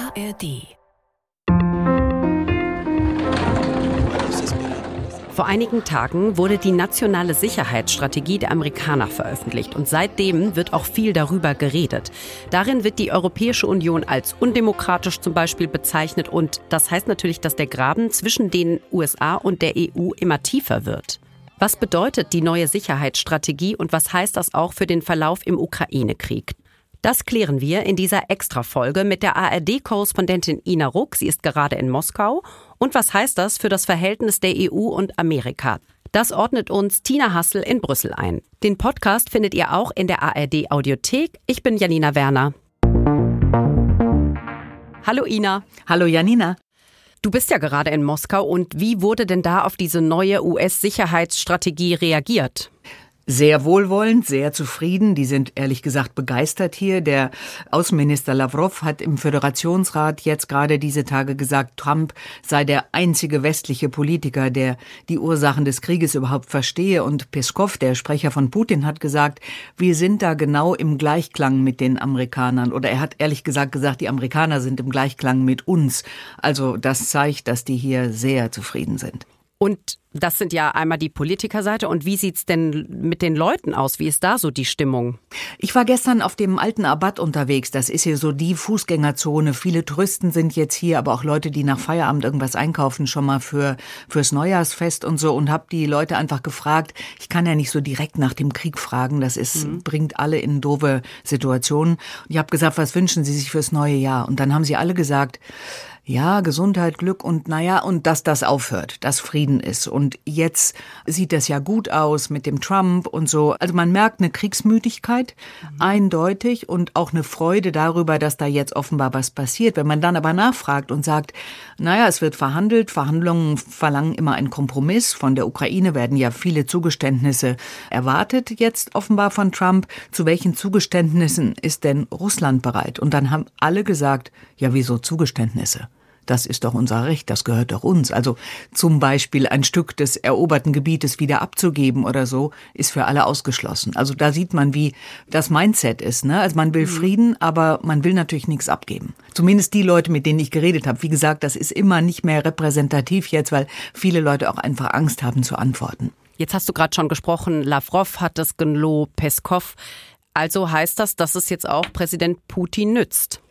ARD. Vor einigen Tagen wurde die nationale Sicherheitsstrategie der Amerikaner veröffentlicht und seitdem wird auch viel darüber geredet. Darin wird die Europäische Union als undemokratisch zum Beispiel bezeichnet und das heißt natürlich, dass der Graben zwischen den USA und der EU immer tiefer wird. Was bedeutet die neue Sicherheitsstrategie und was heißt das auch für den Verlauf im Ukraine-Krieg? Das klären wir in dieser Extra-Folge mit der ARD-Korrespondentin Ina Ruck. Sie ist gerade in Moskau. Und was heißt das für das Verhältnis der EU und Amerika? Das ordnet uns Tina Hassel in Brüssel ein. Den Podcast findet ihr auch in der ARD-Audiothek. Ich bin Janina Werner. Hallo Ina. Hallo Janina. Du bist ja gerade in Moskau. Und wie wurde denn da auf diese neue US-Sicherheitsstrategie reagiert? Sehr wohlwollend, sehr zufrieden. Die sind ehrlich gesagt begeistert hier. Der Außenminister Lavrov hat im Föderationsrat jetzt gerade diese Tage gesagt, Trump sei der einzige westliche Politiker, der die Ursachen des Krieges überhaupt verstehe. Und Peskov, der Sprecher von Putin, hat gesagt, wir sind da genau im Gleichklang mit den Amerikanern. Oder er hat ehrlich gesagt, die Amerikaner sind im Gleichklang mit uns. Also das zeigt, dass die hier sehr zufrieden sind. Und das sind ja einmal die Politikerseite. Und wie sieht's denn mit den Leuten aus? Wie ist da so die Stimmung? Ich war gestern auf dem alten Abad unterwegs. Das ist hier so die Fußgängerzone. Viele Touristen sind jetzt hier, aber auch Leute, die nach Feierabend irgendwas einkaufen, schon mal fürs Neujahrsfest und so. Und habe die Leute einfach gefragt. Ich kann ja nicht so direkt nach dem Krieg fragen. Das bringt alle in doofe Situationen. Und ich habe gesagt, was wünschen Sie sich fürs neue Jahr? Und dann haben sie alle gesagt, ja, Gesundheit, Glück und und dass das aufhört, dass Frieden ist. Und jetzt sieht das ja gut aus mit dem Trump und so. Also man merkt eine Kriegsmüdigkeit, eindeutig, und auch eine Freude darüber, dass da jetzt offenbar was passiert. Wenn man dann aber nachfragt und sagt, es wird verhandelt, Verhandlungen verlangen immer einen Kompromiss. Von der Ukraine werden ja viele Zugeständnisse erwartet jetzt offenbar von Trump. Zu welchen Zugeständnissen ist denn Russland bereit? Und dann haben alle gesagt, ja, wieso Zugeständnisse? Das ist doch unser Recht, das gehört doch uns. Also zum Beispiel ein Stück des eroberten Gebietes wieder abzugeben oder so, ist für alle ausgeschlossen. Also da sieht man, wie das Mindset ist, ne? Also man will Frieden, aber man will natürlich nichts abgeben. Zumindest die Leute, mit denen ich geredet habe. Wie gesagt, das ist immer nicht mehr repräsentativ jetzt, weil viele Leute auch einfach Angst haben zu antworten. Jetzt hast du gerade schon gesprochen, Lavrov hat es gelobt, Peskov. Also heißt das, dass es jetzt auch Präsident Putin nützt?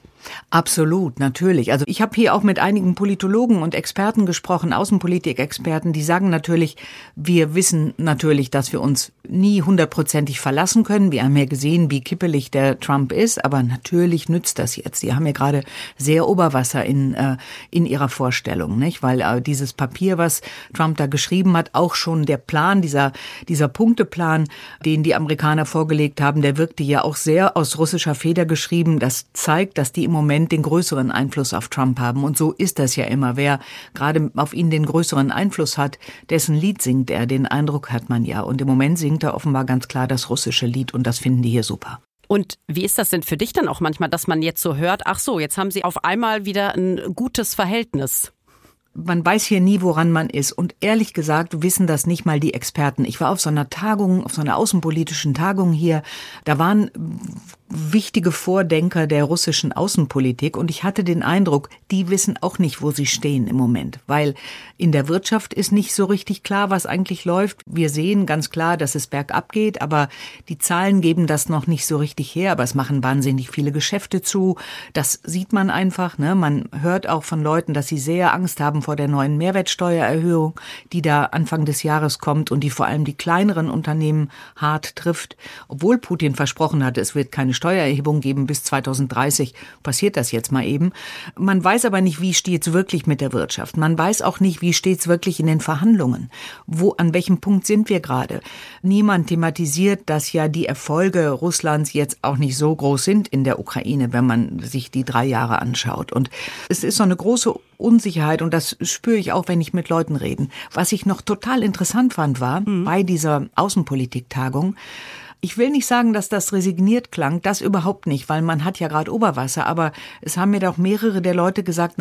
Absolut, natürlich. Also ich habe hier auch mit einigen Politologen und Experten gesprochen, Außenpolitik-Experten, die sagen natürlich, wir wissen natürlich, dass wir uns nie 100%ig verlassen können. Wir haben ja gesehen, wie kippelig der Trump ist, aber natürlich nützt das jetzt. Die haben ja gerade sehr Oberwasser in ihrer Vorstellung, nicht? Weil dieses Papier, was Trump da geschrieben hat, auch schon der Plan, dieser Punkteplan, den die Amerikaner vorgelegt haben, der wirkte ja auch sehr aus russischer Feder geschrieben. Das zeigt, dass die im Moment den größeren Einfluss auf Trump haben. Und so ist das ja immer. Wer gerade auf ihn den größeren Einfluss hat, dessen Lied singt er. Den Eindruck hat man ja. Und im Moment singt er offenbar ganz klar das russische Lied. Und das finden die hier super. Und wie ist das denn für dich dann auch manchmal, dass man jetzt so hört, ach so, jetzt haben sie auf einmal wieder ein gutes Verhältnis? Man weiß hier nie, woran man ist. Und ehrlich gesagt wissen das nicht mal die Experten. Ich war auf so einer Tagung, auf so einer außenpolitischen Tagung hier. Da waren wichtige Vordenker der russischen Außenpolitik und ich hatte den Eindruck, die wissen auch nicht, wo sie stehen im Moment, weil in der Wirtschaft ist nicht so richtig klar, was eigentlich läuft. Wir sehen ganz klar, dass es bergab geht, aber die Zahlen geben das noch nicht so richtig her, aber es machen wahnsinnig viele Geschäfte zu. Das sieht man einfach, ne? Man hört auch von Leuten, dass sie sehr Angst haben vor der neuen Mehrwertsteuererhöhung, die da Anfang des Jahres kommt und die vor allem die kleineren Unternehmen hart trifft. Obwohl Putin versprochen hatte, es wird keine Steuererhebung geben bis 2030, passiert das jetzt mal eben. Man weiß aber nicht, wie steht's wirklich mit der Wirtschaft. Man weiß auch nicht, wie steht's wirklich in den Verhandlungen. An welchem Punkt sind wir gerade? Niemand thematisiert, dass ja die Erfolge Russlands jetzt auch nicht so groß sind in der Ukraine, wenn man sich die 3 Jahre anschaut. Und es ist so eine große Unsicherheit und das spüre ich auch, wenn ich mit Leuten rede. Was ich noch total interessant fand, war bei dieser Außenpolitik-Tagung, ich will nicht sagen, dass das resigniert klang, das überhaupt nicht, weil man hat ja gerade Oberwasser, aber es haben mir doch mehrere der Leute gesagt,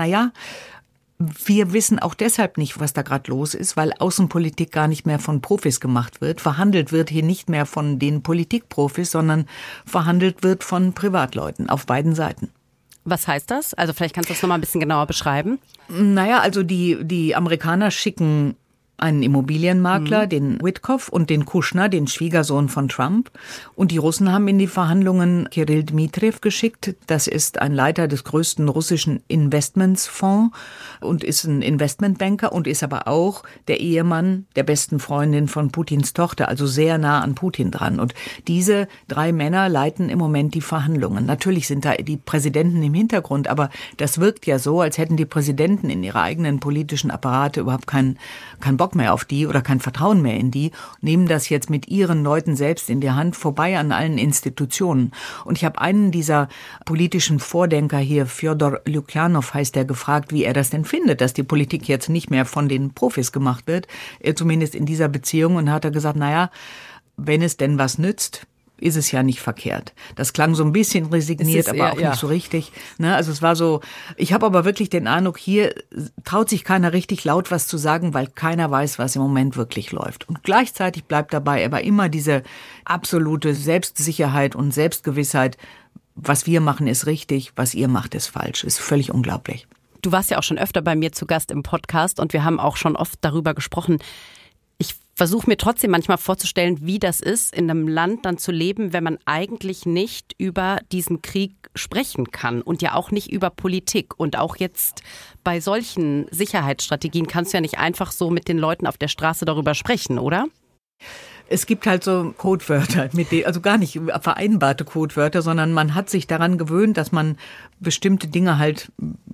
wir wissen auch deshalb nicht, was da gerade los ist, weil Außenpolitik gar nicht mehr von Profis gemacht wird. Verhandelt wird hier nicht mehr von den Politikprofis, sondern verhandelt wird von Privatleuten auf beiden Seiten. Was heißt das? Also vielleicht kannst du das nochmal ein bisschen genauer beschreiben. Naja, also die Amerikaner schicken einen Immobilienmakler, den Witkoff, und den Kushner, den Schwiegersohn von Trump. Und die Russen haben in die Verhandlungen Kirill Dmitriev geschickt. Das ist ein Leiter des größten russischen Investmentsfonds und ist ein Investmentbanker und ist aber auch der Ehemann der besten Freundin von Putins Tochter, also sehr nah an Putin dran. Und diese 3 Männer leiten im Moment die Verhandlungen. Natürlich sind da die Präsidenten im Hintergrund, aber das wirkt ja so, als hätten die Präsidenten in ihrer eigenen politischen Apparate überhaupt keinen Bock mehr auf die oder kein Vertrauen mehr in die, nehmen das jetzt mit ihren Leuten selbst in die Hand, vorbei an allen Institutionen. Und ich habe einen dieser politischen Vordenker hier, Fjodor Lukjanov heißt der, gefragt, wie er das denn findet, dass die Politik jetzt nicht mehr von den Profis gemacht wird, zumindest in dieser Beziehung. Und hat er gesagt, naja, wenn es denn was nützt, ist es ja nicht verkehrt. Das klang so ein bisschen resigniert, aber auch nicht so richtig. Ne? Also es war so, ich habe aber wirklich den Eindruck, hier traut sich keiner richtig laut was zu sagen, weil keiner weiß, was im Moment wirklich läuft. Und gleichzeitig bleibt dabei aber immer diese absolute Selbstsicherheit und Selbstgewissheit, was wir machen ist richtig, was ihr macht ist falsch. Ist völlig unglaublich. Du warst ja auch schon öfter bei mir zu Gast im Podcast und wir haben auch schon oft darüber gesprochen. Ich versuche mir trotzdem manchmal vorzustellen, wie das ist, in einem Land dann zu leben, wenn man eigentlich nicht über diesen Krieg sprechen kann und ja auch nicht über Politik. Und auch jetzt bei solchen Sicherheitsstrategien kannst du ja nicht einfach so mit den Leuten auf der Straße darüber sprechen, oder? Es gibt halt so Codewörter, also gar nicht vereinbarte Codewörter, sondern man hat sich daran gewöhnt, dass man bestimmte Dinge halt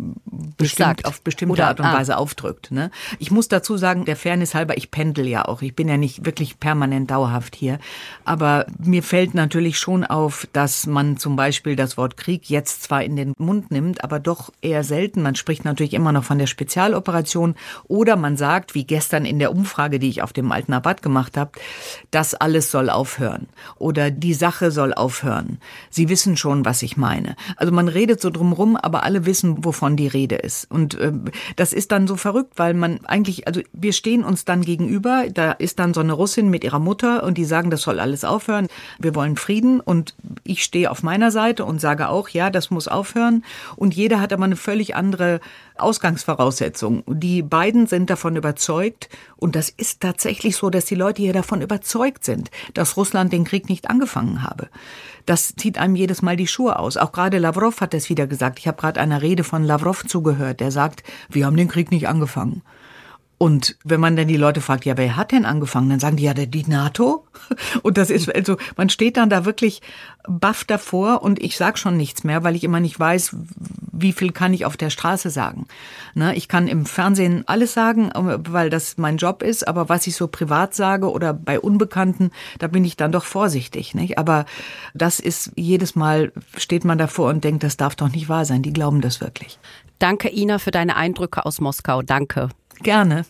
auf bestimmte Art und Weise aufdrückt. Ne? Ich muss dazu sagen, der Fairness halber, ich pendel ja auch. Ich bin ja nicht wirklich permanent dauerhaft hier. Aber mir fällt natürlich schon auf, dass man zum Beispiel das Wort Krieg jetzt zwar in den Mund nimmt, aber doch eher selten. Man spricht natürlich immer noch von der Spezialoperation oder man sagt, wie gestern in der Umfrage, die ich auf dem Alten Abad gemacht habe, das alles soll aufhören oder die Sache soll aufhören. Sie wissen schon, was ich meine. Also man redet so drumrum, aber alle wissen, wovon die Rede ist. Und das ist dann so verrückt, weil man eigentlich, also wir stehen uns dann gegenüber, da ist dann so eine Russin mit ihrer Mutter und die sagen, das soll alles aufhören. Wir wollen Frieden und ich stehe auf meiner Seite und sage auch, ja, das muss aufhören. Und jeder hat aber eine völlig andere Ausgangsvoraussetzung. Die beiden sind davon überzeugt und das ist tatsächlich so, dass die Leute hier davon überzeugt sind, dass Russland den Krieg nicht angefangen habe. Das zieht einem jedes Mal die Schuhe aus. Auch gerade Lavrov hat das wieder gesagt. Ich habe gerade einer Rede von Lavrov zugehört, der sagt, wir haben den Krieg nicht angefangen. Und wenn man dann die Leute fragt, ja, wer hat denn angefangen? Dann sagen die, ja, die NATO. Und das ist, also, man steht dann da wirklich baff davor und ich sag schon nichts mehr, weil ich immer nicht weiß, wie viel kann ich auf der Straße sagen. Ne, ich kann im Fernsehen alles sagen, weil das mein Job ist, aber was ich so privat sage oder bei Unbekannten, da bin ich dann doch vorsichtig, nicht? Aber das ist, jedes Mal steht man davor und denkt, das darf doch nicht wahr sein. Die glauben das wirklich. Danke, Ina, für deine Eindrücke aus Moskau. Danke. Gerne.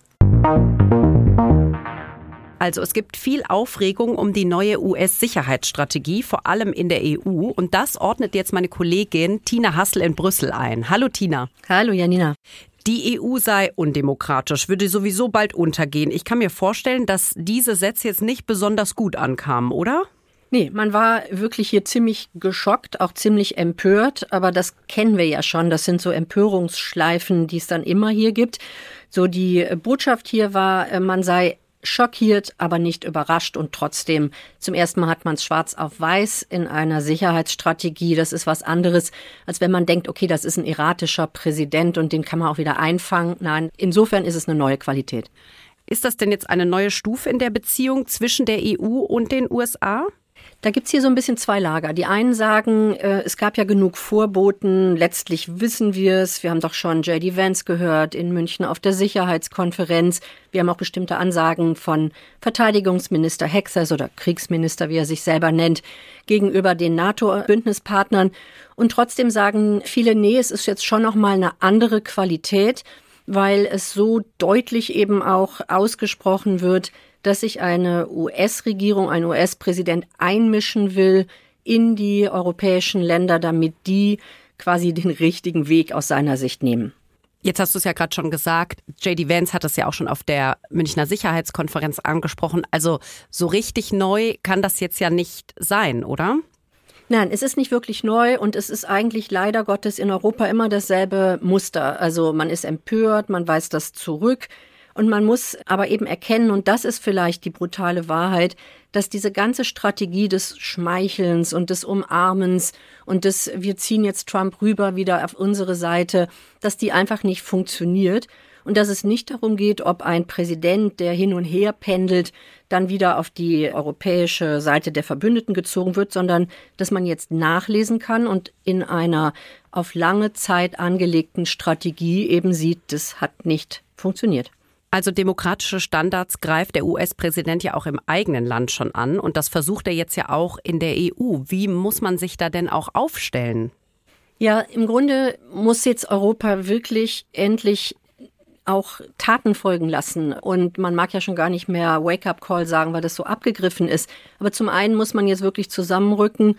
Also es gibt viel Aufregung um die neue US-Sicherheitsstrategie, vor allem in der EU. Und das ordnet jetzt meine Kollegin Tina Hassel in Brüssel ein. Hallo Tina. Hallo Janina. Die EU sei undemokratisch, würde sowieso bald untergehen. Ich kann mir vorstellen, dass diese Sätze jetzt nicht besonders gut ankamen, oder? Nee, man war wirklich hier ziemlich geschockt, auch ziemlich empört. Aber das kennen wir ja schon. Das sind so Empörungsschleifen, die es dann immer hier gibt. So die Botschaft hier war, man sei schockiert, aber nicht überrascht und trotzdem zum ersten Mal hat man es schwarz auf weiß in einer Sicherheitsstrategie. Das ist was anderes, als wenn man denkt, okay, das ist ein erratischer Präsident und den kann man auch wieder einfangen. Nein, insofern ist es eine neue Qualität. Ist das denn jetzt eine neue Stufe in der Beziehung zwischen der EU und den USA? Da gibt's hier so ein bisschen zwei Lager. Die einen sagen, es gab ja genug Vorboten, letztlich wissen wir es. Wir haben doch schon J.D. Vance gehört in München auf der Sicherheitskonferenz. Wir haben auch bestimmte Ansagen von Verteidigungsminister Hexers oder Kriegsminister, wie er sich selber nennt, gegenüber den NATO-Bündnispartnern. Und trotzdem sagen viele, nee, es ist jetzt schon noch mal eine andere Qualität, weil es so deutlich eben auch ausgesprochen wird, dass sich eine US-Regierung, ein US-Präsident einmischen will in die europäischen Länder, damit die quasi den richtigen Weg aus seiner Sicht nehmen. Jetzt hast du es ja gerade schon gesagt, J.D. Vance hat es ja auch schon auf der Münchner Sicherheitskonferenz angesprochen. Also so richtig neu kann das jetzt ja nicht sein, oder? Nein, es ist nicht wirklich neu und es ist eigentlich leider Gottes in Europa immer dasselbe Muster. Also man ist empört, man weist das zurück und man muss aber eben erkennen, und das ist vielleicht die brutale Wahrheit, dass diese ganze Strategie des Schmeichelns und des Umarmens und des wir ziehen jetzt Trump rüber wieder auf unsere Seite, dass die einfach nicht funktioniert. Und dass es nicht darum geht, ob ein Präsident, der hin und her pendelt, dann wieder auf die europäische Seite der Verbündeten gezogen wird, sondern dass man jetzt nachlesen kann und in einer auf lange Zeit angelegten Strategie eben sieht, das hat nicht funktioniert. Also demokratische Standards greift der US-Präsident ja auch im eigenen Land schon an und das versucht er jetzt ja auch in der EU. Wie muss man sich da denn auch aufstellen? Ja, im Grunde muss jetzt Europa wirklich endlich auch Taten folgen lassen. Und man mag ja schon gar nicht mehr Wake-up-Call sagen, weil das so abgegriffen ist. Aber zum einen muss man jetzt wirklich zusammenrücken,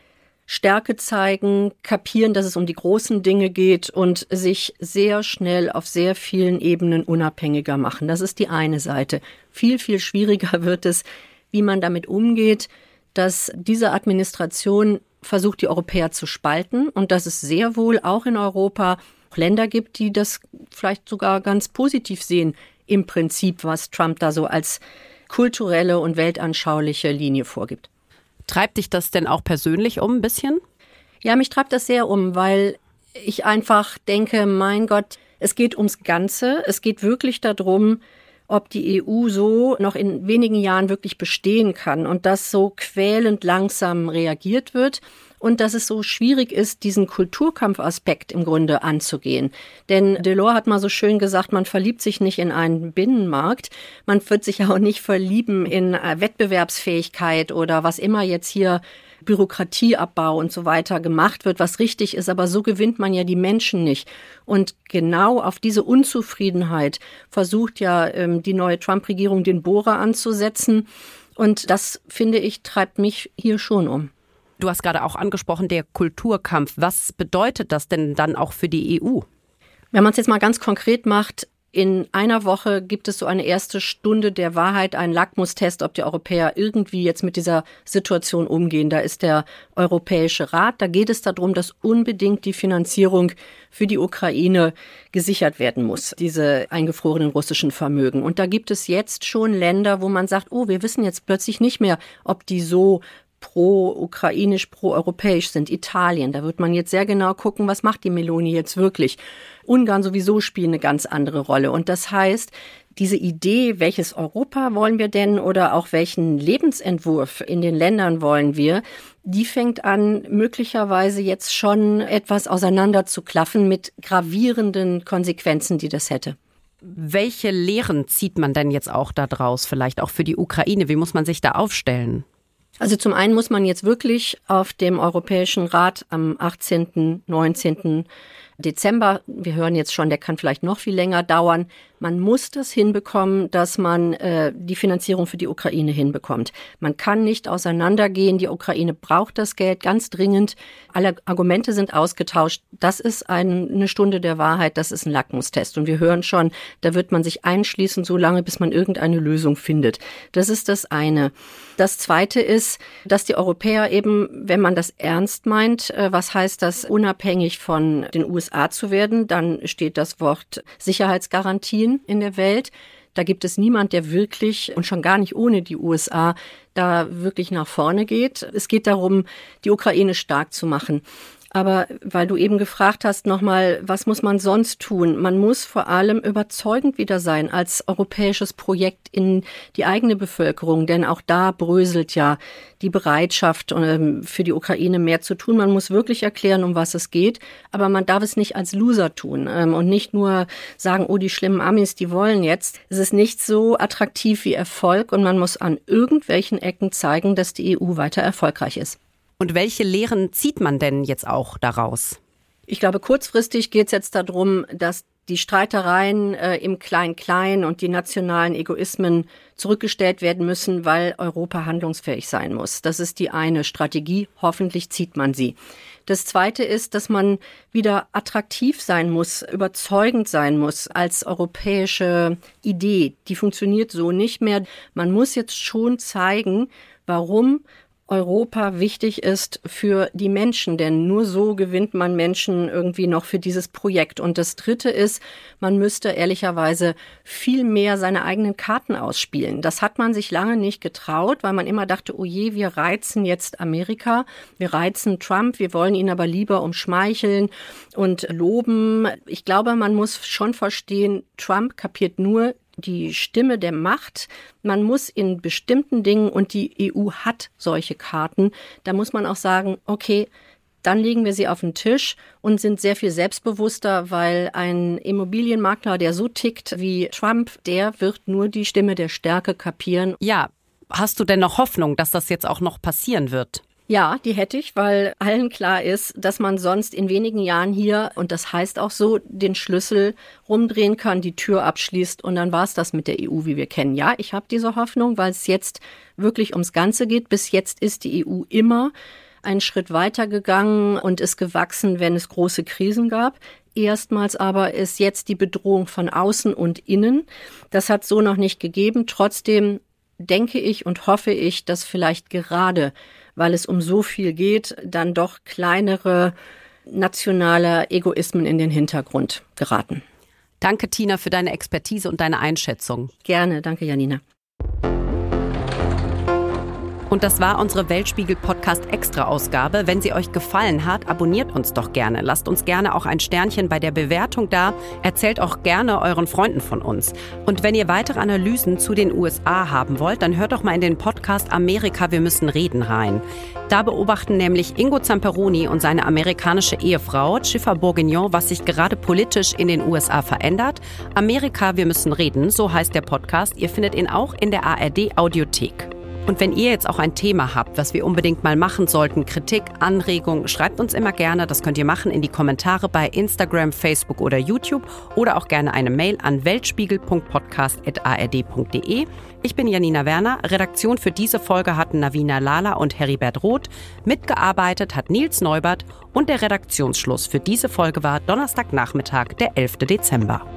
Stärke zeigen, kapieren, dass es um die großen Dinge geht und sich sehr schnell auf sehr vielen Ebenen unabhängiger machen. Das ist die eine Seite. Viel, viel schwieriger wird es, wie man damit umgeht, dass diese Administration versucht, die Europäer zu spalten und dass es sehr wohl auch in Europa Länder gibt, die das vielleicht sogar ganz positiv sehen, im Prinzip, was Trump da so als kulturelle und weltanschauliche Linie vorgibt. Treibt dich das denn auch persönlich ein bisschen? Ja, mich treibt das sehr weil ich einfach denke, mein Gott, es geht ums Ganze. Es geht wirklich darum, ob die EU so noch in wenigen Jahren wirklich bestehen kann und dass so quälend langsam reagiert wird. Und dass es so schwierig ist, diesen Kulturkampfaspekt im Grunde anzugehen. Denn Delors hat mal so schön gesagt, man verliebt sich nicht in einen Binnenmarkt, man wird sich auch nicht verlieben in Wettbewerbsfähigkeit oder was immer jetzt hier Bürokratieabbau und so weiter gemacht wird, was richtig ist, aber so gewinnt man ja die Menschen nicht. Und genau auf diese Unzufriedenheit versucht ja die neue Trump-Regierung den Bohrer anzusetzen. Und das, finde ich, treibt mich hier schon um. Du hast gerade auch angesprochen, der Kulturkampf. Was bedeutet das denn dann auch für die EU? Wenn man es jetzt mal ganz konkret macht, in einer Woche gibt es so eine erste Stunde der Wahrheit, einen Lackmustest, ob die Europäer irgendwie jetzt mit dieser Situation umgehen. Da ist der Europäische Rat. Da geht es darum, dass unbedingt die Finanzierung für die Ukraine gesichert werden muss, diese eingefrorenen russischen Vermögen. Und da gibt es jetzt schon Länder, wo man sagt, oh, wir wissen jetzt plötzlich nicht mehr, ob die so pro-ukrainisch, pro-europäisch sind. Italien, da wird man jetzt sehr genau gucken, was macht die Meloni jetzt wirklich. Ungarn sowieso spielen eine ganz andere Rolle. Und das heißt, diese Idee, welches Europa wollen wir denn oder auch welchen Lebensentwurf in den Ländern wollen wir, die fängt an, möglicherweise jetzt schon etwas auseinander zu klaffen mit gravierenden Konsequenzen, die das hätte. Welche Lehren zieht man denn jetzt auch daraus, vielleicht auch für die Ukraine? Wie muss man sich da aufstellen? Also zum einen muss man jetzt wirklich auf dem Europäischen Rat am 18., 19. Dezember, wir hören jetzt schon, der kann vielleicht noch viel länger dauern, man muss das hinbekommen, dass man die Finanzierung für die Ukraine hinbekommt. Man kann nicht auseinandergehen, die Ukraine braucht das Geld ganz dringend, alle Argumente sind ausgetauscht, das ist eine Stunde der Wahrheit, das ist ein Lackmustest und wir hören schon, da wird man sich einschließen, so lange, bis man irgendeine Lösung findet. Das ist das eine. Das zweite ist, dass die Europäer eben, wenn man das ernst meint, was heißt das, unabhängig von den USA zu werden, dann steht das Wort Sicherheitsgarantien in der Welt. Da gibt es niemand, der wirklich und schon gar nicht ohne die USA da wirklich nach vorne geht. Es geht darum, die Ukraine stark zu machen. Aber weil du eben gefragt hast nochmal, was muss man sonst tun? Man muss vor allem überzeugend wieder sein als europäisches Projekt in die eigene Bevölkerung, denn auch da bröselt ja die Bereitschaft für die Ukraine mehr zu tun. Man muss wirklich erklären, um was es geht, aber man darf es nicht als Loser tun und nicht nur sagen, oh, die schlimmen Amis, die wollen jetzt. Es ist nicht so attraktiv wie Erfolg und man muss an irgendwelchen Ecken zeigen, dass die EU weiter erfolgreich ist. Und welche Lehren zieht man denn jetzt auch daraus? Ich glaube, kurzfristig geht es jetzt darum, dass die Streitereien im Klein-Klein und die nationalen Egoismen zurückgestellt werden müssen, weil Europa handlungsfähig sein muss. Das ist die eine Strategie. Hoffentlich zieht man sie. Das zweite ist, dass man wieder attraktiv sein muss, überzeugend sein muss als europäische Idee. Die funktioniert so nicht mehr. Man muss jetzt schon zeigen, warum Europa wichtig ist für die Menschen, denn nur so gewinnt man Menschen irgendwie noch für dieses Projekt. Und das Dritte ist, man müsste ehrlicherweise viel mehr seine eigenen Karten ausspielen. Das hat man sich lange nicht getraut, weil man immer dachte, oh je, wir reizen jetzt Amerika, wir reizen Trump, wir wollen ihn aber lieber umschmeicheln und loben. Ich glaube, man muss schon verstehen, Trump kapiert nur die Stimme der Macht. Man muss in bestimmten Dingen, und die EU hat solche Karten, da muss man auch sagen, okay, dann legen wir sie auf den Tisch und sind sehr viel selbstbewusster, weil ein Immobilienmakler, der so tickt wie Trump, der wird nur die Stimme der Stärke kapieren. Ja, hast du denn noch Hoffnung, dass das jetzt auch noch passieren wird? Ja, die hätte ich, weil allen klar ist, dass man sonst in wenigen Jahren hier, und das heißt auch so, den Schlüssel rumdrehen kann, die Tür abschließt und dann war es das mit der EU, wie wir kennen. Ja, ich habe diese Hoffnung, weil es jetzt wirklich ums Ganze geht. Bis jetzt ist die EU immer einen Schritt weiter gegangen und ist gewachsen, wenn es große Krisen gab. Erstmals aber ist jetzt die Bedrohung von außen und innen. Das hat es so noch nicht gegeben. Trotzdem denke ich und hoffe ich, dass vielleicht gerade, weil es um so viel geht, dann doch kleinere nationale Egoismen in den Hintergrund geraten. Danke, Tina, für deine Expertise und deine Einschätzung. Gerne, danke, Janina. Und das war unsere Weltspiegel-Podcast-Extra-Ausgabe. Wenn sie euch gefallen hat, abonniert uns doch gerne. Lasst uns gerne auch ein Sternchen bei der Bewertung da. Erzählt auch gerne euren Freunden von uns. Und wenn ihr weitere Analysen zu den USA haben wollt, dann hört doch mal in den Podcast Amerika, wir müssen reden rein. Da beobachten nämlich Ingo Zamperoni und seine amerikanische Ehefrau Schiffer Bourguignon, was sich gerade politisch in den USA verändert. Amerika, wir müssen reden, so heißt der Podcast. Ihr findet ihn auch in der ARD-Audiothek. Und wenn ihr jetzt auch ein Thema habt, was wir unbedingt mal machen sollten, Kritik, Anregung, schreibt uns immer gerne. Das könnt ihr machen in die Kommentare bei Instagram, Facebook oder YouTube oder auch gerne eine Mail an weltspiegel.podcast@ard.de. Ich bin Janina Werner. Redaktion für diese Folge hatten Navina Lala und Heribert Roth. Mitgearbeitet hat Nils Neubert und der Redaktionsschluss für diese Folge war Donnerstagnachmittag, der 11. Dezember.